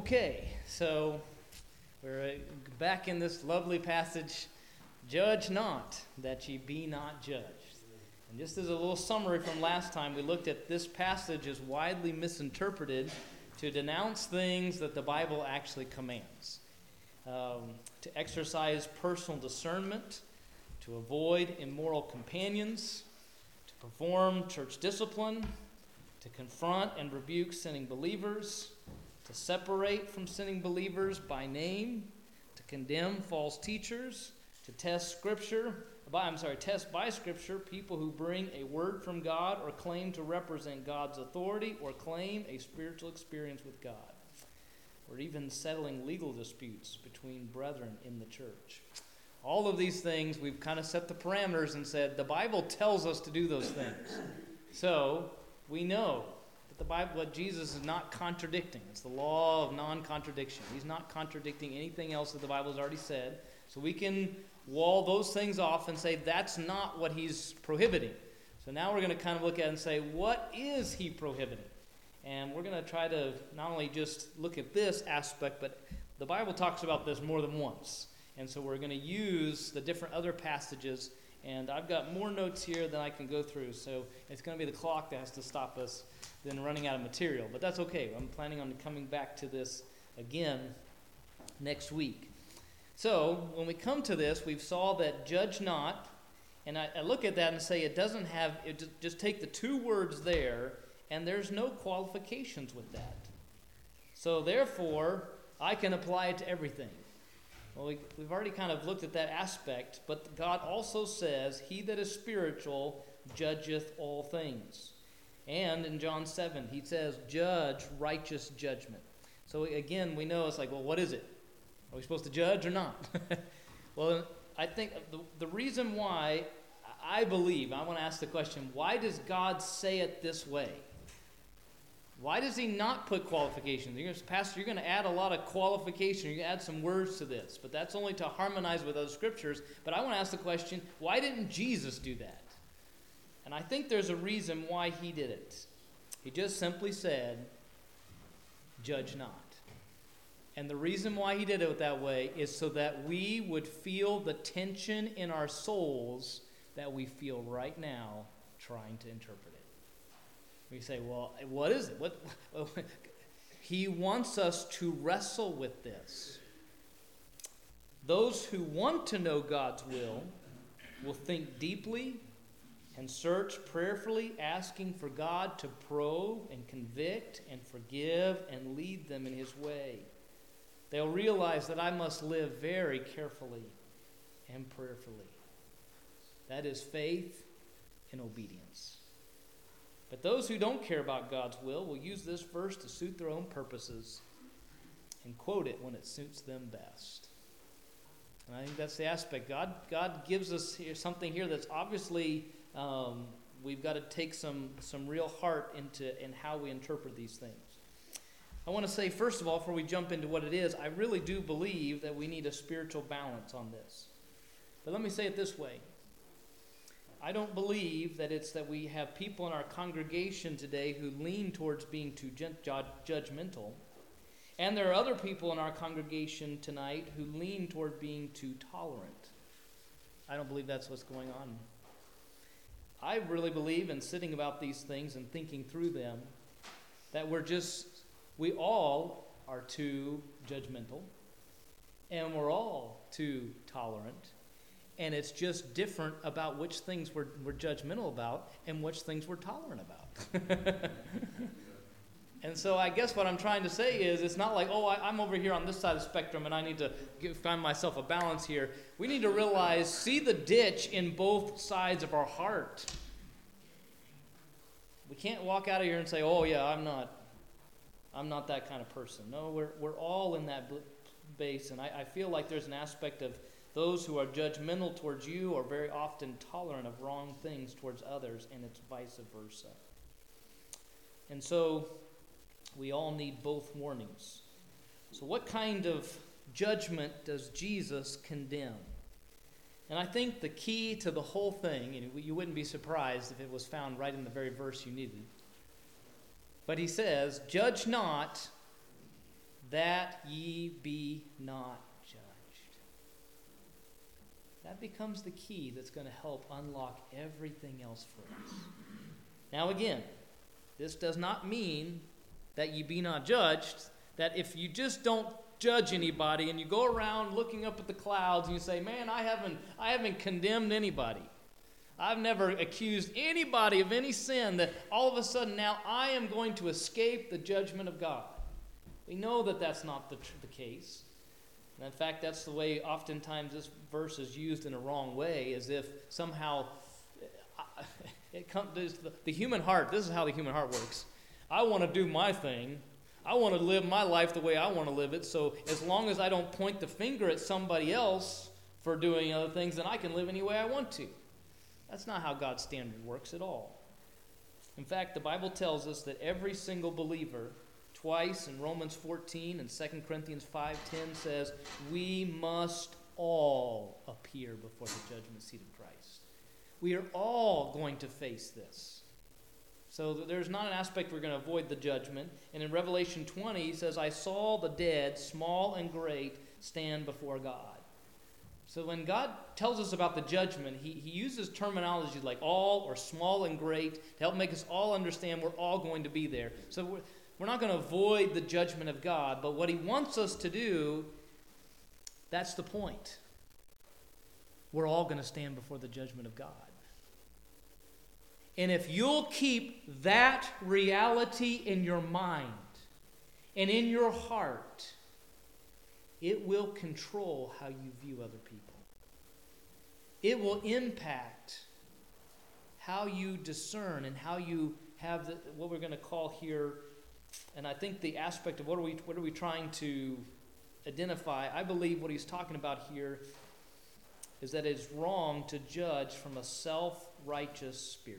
Okay, so we're back in this lovely passage, judge not, that ye be not judged. And just as a little summary from last time, we looked at this passage is widely misinterpreted to denounce things that the Bible actually commands. To exercise personal discernment, to avoid immoral companions, to perform church discipline, to confront and rebuke sinning believers, to separate from sinning believers by name, to condemn false teachers, to test by Scripture people who bring a word from God or claim to represent God's authority or claim a spiritual experience with God, or even settling legal disputes between brethren in the church. All of these things, we've kind of set the parameters and said the Bible tells us to do those things. So we know that the Bible, what Jesus is not contradicting. It's the law of non-contradiction. He's not contradicting anything else that the Bible has already said. So we can wall those things off and say that's not what he's prohibiting. So now we're going to kind of look at it and say, what is he prohibiting? And we're going to try to not only just look at this aspect, but the Bible talks about this more than once. And so we're going to use the different other passages. And I've got more notes here than I can go through. So it's going to be the clock that has to stop us than running out of material. But that's okay. I'm planning on coming back to this again next week. So when we come to this, we've saw that judge not. And I look at that and say it doesn't have, just take the two words there, and there's no qualifications with that. So therefore, I can apply it to everything. Well, we've already kind of looked at that aspect, but God also says, he that is spiritual judgeth all things. And in John 7, he says, judge righteous judgment. So again, we know it's like, well, what is it? Are we supposed to judge or not? Well, I think the reason why I want to ask the question, why does God say it this way? Why does he not put qualifications? Pastor, you're going to add a lot of qualification. You're going to add some words to this. But that's only to harmonize with other scriptures. But I want to ask the question, why didn't Jesus do that? And I think there's a reason why he did it. He just simply said, judge not. And the reason why he did it that way is so that we would feel the tension in our souls that we feel right now trying to interpret it. We say, well, what is it? He wants us to wrestle with this. Those who want to know God's will think deeply and search prayerfully, asking for God to probe and convict and forgive and lead them in his way. They'll realize that I must live very carefully and prayerfully. That is faith and obedience. But those who don't care about God's will use this verse to suit their own purposes and quote it when it suits them best. And I think that's the aspect. God gives us something here that's obviously we've got to take some real heart in how we interpret these things. I want to say, first of all, before we jump into what it is, I really do believe that we need a spiritual balance on this. But let me say it this way. I don't believe that it's that we have people in our congregation today who lean towards being too judgmental. And there are other people in our congregation tonight who lean toward being too tolerant. I don't believe that's what's going on. I really believe in sitting about these things and thinking through them that we all are too judgmental and we're all too tolerant. And it's just different about which things we're judgmental about and which things we're tolerant about. And so I guess what I'm trying to say is it's not like, I'm over here on this side of the spectrum and I need to find myself a balance here. We need to realize, see the ditch in both sides of our heart. We can't walk out of here and say, I'm not that kind of person. No, we're all in that base. And I feel like there's an aspect of those who are judgmental towards you are very often tolerant of wrong things towards others, and it's vice versa. And so we all need both warnings. So what kind of judgment does Jesus condemn? And I think the key to the whole thing, and you wouldn't be surprised if it was found right in the very verse you needed, but he says, judge not that ye be not judged. That becomes the key that's going to help unlock everything else for us. Now again, this does not mean that ye be not judged, that if you just don't judge anybody and you go around looking up at the clouds and you say, man, I haven't condemned anybody. I've never accused anybody of any sin, that all of a sudden now I am going to escape the judgment of God. We know that that's not the case. And in fact, that's the way oftentimes this verse is used in a wrong way, as if somehow it comes, the human heart, this is how the human heart works. I want to do my thing. I want to live my life the way I want to live it. So as long as I don't point the finger at somebody else for doing other things, then I can live any way I want to. That's not how God's standard works at all. In fact, the Bible tells us that every single believer, twice in Romans 14 and 2 Corinthians 5:10 says, we must all appear before the judgment seat of Christ. We are all going to face this. So there's not an aspect we're going to avoid the judgment. And in Revelation 20, he says, I saw the dead, small and great, stand before God. So when God tells us about the judgment, he uses terminology like all or small and great to help make us all understand we're all going to be there. So we're not going to avoid the judgment of God, but what he wants us to do, that's the point. We're all going to stand before the judgment of God. And if you'll keep that reality in your mind and in your heart, it will control how you view other people. It will impact how you discern and how you have what we're going to call here. And I think the aspect of what are we trying to identify, I believe what he's talking about here is that it's wrong to judge from a self-righteous spirit.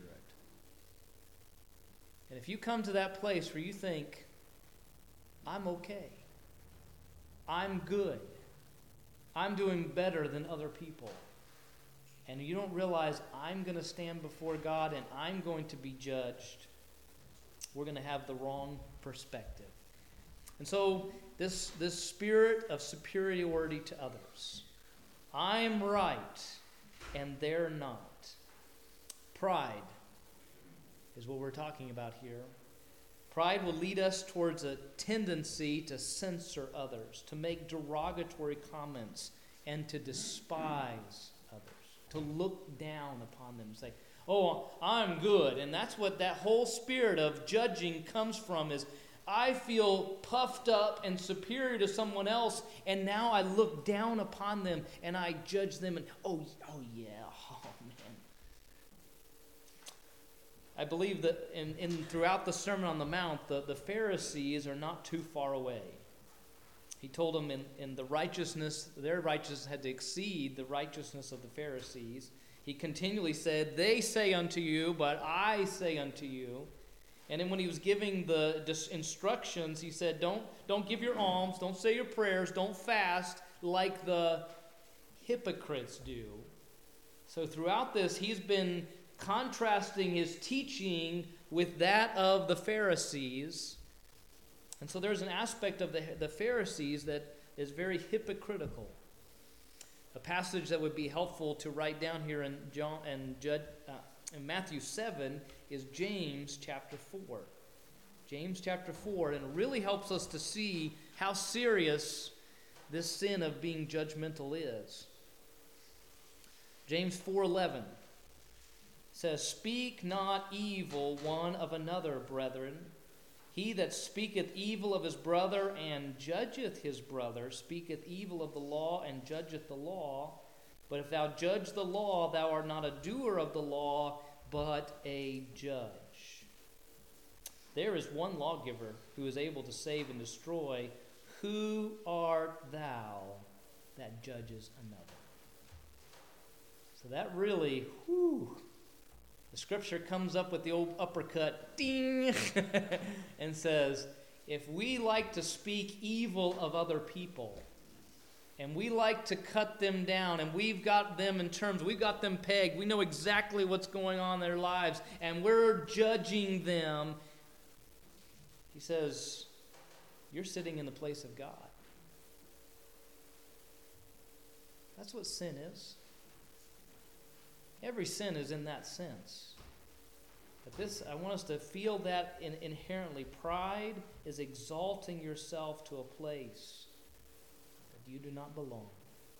And if you come to that place where you think, I'm okay, I'm good, I'm doing better than other people, and you don't realize I'm going to stand before God and I'm going to be judged, we're going to have the wrong perspective. And so this spirit of superiority to others, I'm right and they're not. Pride is what we're talking about here. Pride will lead us towards a tendency to censor others, to make derogatory comments, and to despise others, to look down upon them and say, oh, I'm good. And that's what that whole spirit of judging comes from, is I feel puffed up and superior to someone else, and now I look down upon them and I judge them, and oh yeah, oh man. I believe that throughout the Sermon on the Mount, the Pharisees are not too far away. He told them in the righteousness, their righteousness had to exceed the righteousness of the Pharisees. He continually said, they say unto you, but I say unto you. And then when he was giving the instructions, he said, don't give your alms, don't say your prayers, don't fast like the hypocrites do. So throughout this, he's been contrasting his teaching with that of the Pharisees. And so there's an aspect of the Pharisees that is very hypocritical. A passage that would be helpful to write down here in Matthew 7 is James chapter 4. James chapter 4, and it really helps us to see how serious this sin of being judgmental is. James 4:11 says, speak not evil one of another, brethren. He that speaketh evil of his brother and judgeth his brother speaketh evil of the law and judgeth the law. But if thou judge the law, thou art not a doer of the law, but a judge. There is one lawgiver who is able to save and destroy. Who art thou that judges another? So that really, the scripture comes up with the old uppercut, ding, and says, if we like to speak evil of other people, and we like to cut them down, and we've got them in terms, we've got them pegged, we know exactly what's going on in their lives, and we're judging them, he says, you're sitting in the place of God. That's what sin is. Every sin is in that sense. But I want us to feel that inherently. Pride is exalting yourself to a place that you do not belong.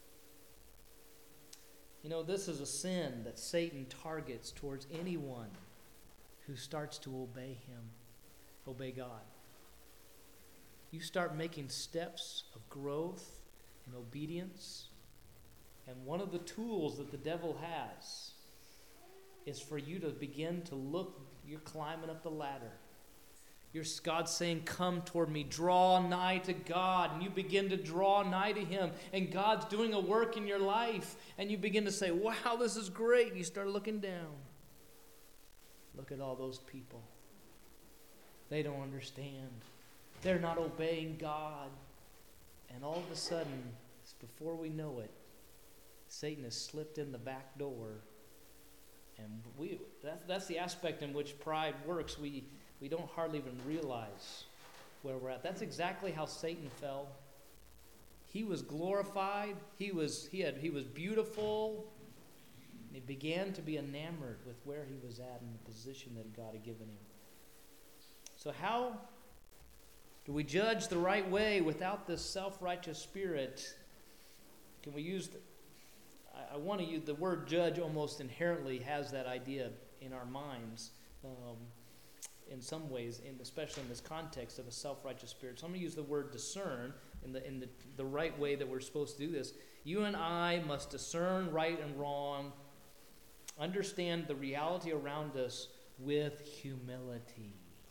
You know, this is a sin that Satan targets towards anyone who starts to obey him, obey God. You start making steps of growth and obedience, and one of the tools that the devil has is for you to begin to look, you're climbing up the ladder. God's saying, come toward me, draw nigh to God, and you begin to draw nigh to him, and God's doing a work in your life, and you begin to say, wow, this is great, and you start looking down. Look at all those people. They don't understand. They're not obeying God. And all of a sudden, before we know it, Satan has slipped in the back door. And that's the aspect in which pride works. We don't hardly even realize where we're at. That's exactly how Satan fell. He was glorified. He was beautiful. And he began to be enamored with where he was at and the position that God had given him. So how do we judge the right way without this self-righteous spirit? Can we use I want to use the word judge. Almost inherently has that idea in our minds in some ways, especially in this context of a self-righteous spirit. So I'm going to use the word discern in the right way that we're supposed to do this. You and I must discern right and wrong, understand the reality around us with humility.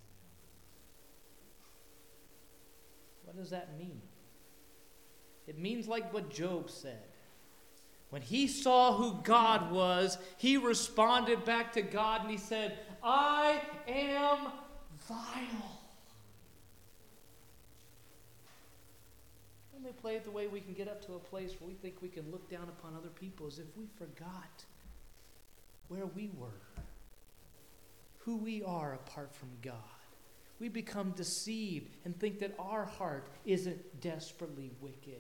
What does that mean? It means like what Job said. When he saw who God was, he responded back to God and he said, I am vile. Let me play it the way we can get up to a place where we think we can look down upon other people as if we forgot where we were, who we are apart from God. We become deceived and think that our heart isn't desperately wicked.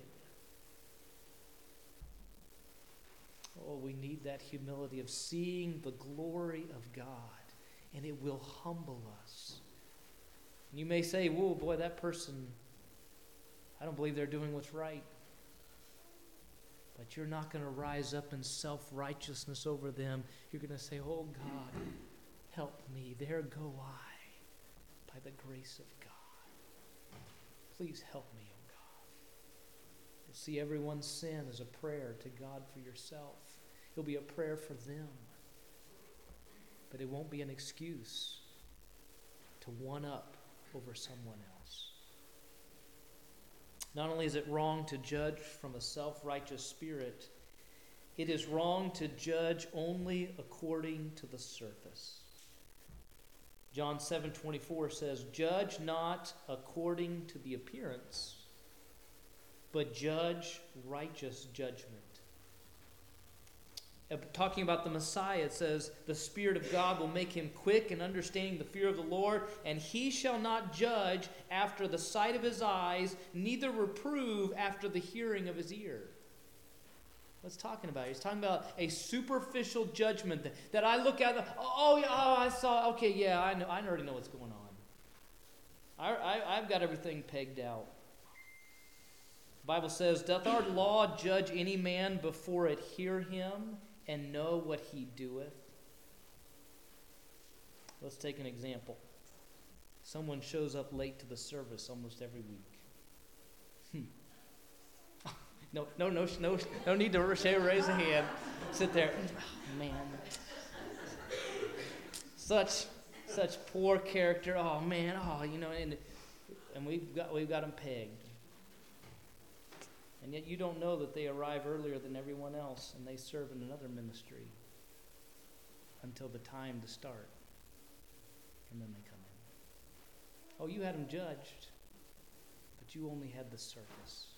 Oh, we need that humility of seeing the glory of God, and it will humble us. And you may say, whoa, boy, that person, I don't believe they're doing what's right. But you're not going to rise up in self-righteousness over them. You're going to say, oh, God, help me. There go I, by the grace of God. Please help me, oh God. You'll see everyone's sin as a prayer to God for yourself. It'll be a prayer for them. But it won't be an excuse to one up over someone else. Not only is it wrong to judge from a self-righteous spirit, it is wrong to judge only according to the surface. John 7:24 says, judge not according to the appearance, but judge righteous judgment. Talking about the Messiah, it says, the Spirit of God will make him quick in understanding the fear of the Lord, and he shall not judge after the sight of his eyes, neither reprove after the hearing of his ear. What's talking about? He's talking about a superficial judgment that I look at, I saw, okay, yeah, I know, I already know what's going on. I've got everything pegged out. The Bible says, doth our law judge any man before it hear him, and know what he doeth? Let's take an example. Someone shows up late to the service almost every week. No need to raise a hand. Sit there. Oh, man. Such poor character. Oh man. Oh, and we've got them pegged. And yet you don't know that they arrive earlier than everyone else and they serve in another ministry until the time to start. And then they come in. Oh, you had them judged, but you only had the surface.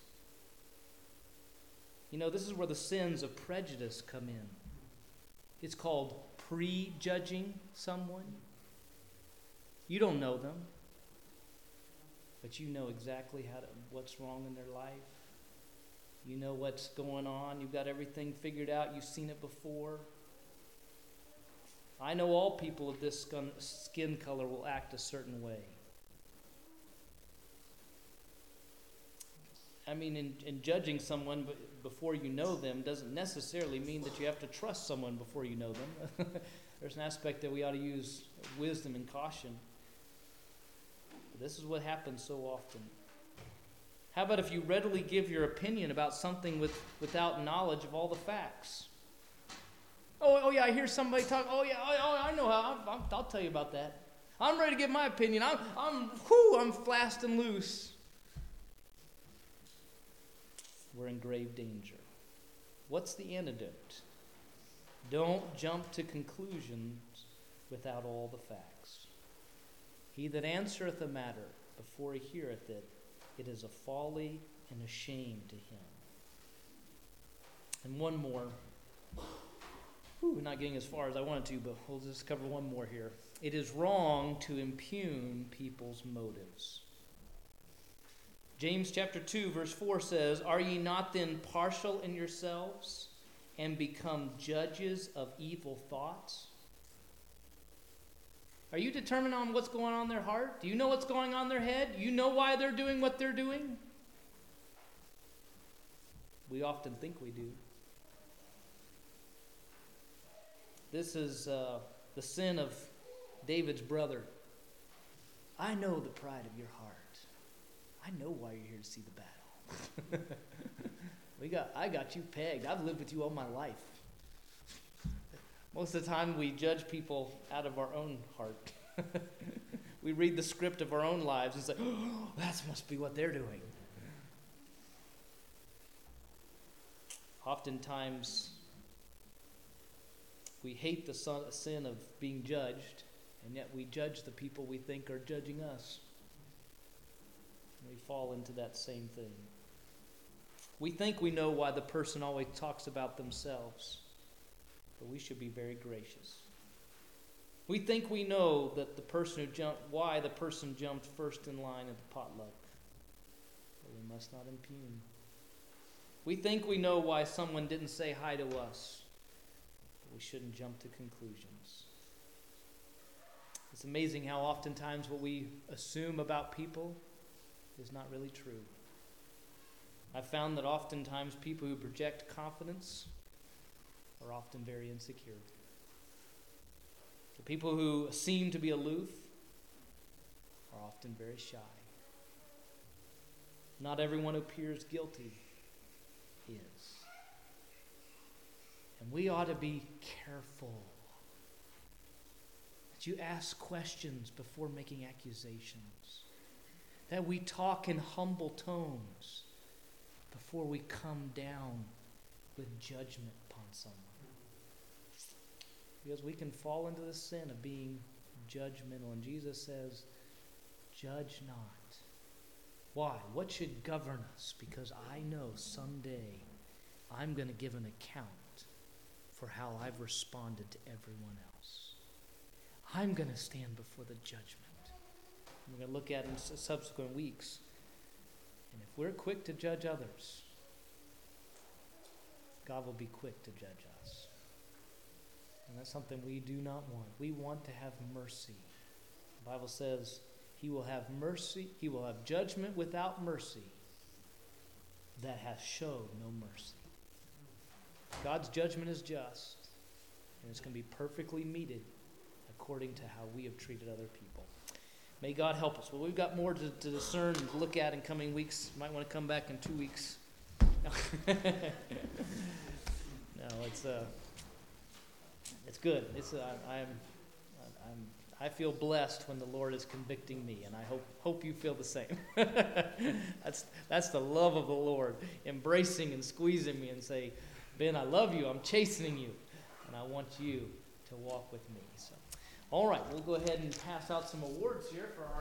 This is where the sins of prejudice come in. It's called prejudging someone. You don't know them. but you know exactly what's wrong in their life. You know what's going on. You've got everything figured out. You've seen it before. I know all people of this skin color will act a certain way. I mean, in judging someone before you know them doesn't necessarily mean that you have to trust someone before you know them. There's an aspect that we ought to use wisdom and caution. But this is what happens so often. How about if you readily give your opinion about something without knowledge of all the facts? Oh yeah, I hear somebody talk. Oh yeah, I know how. I'll tell you about that. I'm ready to give my opinion. I'm fast and loose. We're in grave danger. What's the antidote? Don't jump to conclusions without all the facts. He that answereth a matter before he heareth it, it is a folly and a shame to him. And one more. Not getting as far as I wanted to, but we'll just cover one more here. It is wrong to impugn people's motives. James chapter 2, verse 4 says, "Are ye not then partial in yourselves, and become judges of evil thoughts?" Are you determined on what's going on in their heart? Do you know what's going on in their head? You know why they're doing what they're doing? We often think we do. This is the sin of David's brother. I know the pride of your heart. I know why you're here to see the battle. I got you pegged. I've lived with you all my life. Most of the time we judge people out of our own heart. We read the script of our own lives and say, oh, that must be what they're doing. Oftentimes we hate the sin of being judged, and yet we judge the people we think are judging us. We fall into that same thing. We think we know why the person always talks about themselves, but we should be very gracious. We think we know that why the person jumped first in line at the potluck, but we must not impugn. We think we know why someone didn't say hi to us, but we shouldn't jump to conclusions. It's amazing how oftentimes what we assume about people is not really true. I've found that oftentimes people who project confidence are often very insecure. The people who seem to be aloof are often very shy. Not everyone who appears guilty is. And we ought to be careful that you ask questions before making accusations. That we talk in humble tones before we come down with judgment upon someone. Because we can fall into the sin of being judgmental. And Jesus says, judge not. Why? What should govern us? Because I know someday I'm going to give an account for how I've responded to everyone else. I'm going to stand before the judgment. We're going to look at it in subsequent weeks. And if we're quick to judge others, God will be quick to judge us. And that's something we do not want. We want to have mercy. The Bible says he will have mercy. He will have judgment without mercy that has showed no mercy. God's judgment is just, and it's going to be perfectly meted according to how we have treated other people. May God help us. Well, we've got more to discern and look at in coming weeks. You might want to come back in 2 weeks. No, it's good. I feel blessed when the Lord is convicting me, and I hope you feel the same. That's the love of the Lord, embracing and squeezing me and say, Ben, I love you. I'm chastening you, and I want you to walk with me. So, all right, we'll go ahead and pass out some awards here for our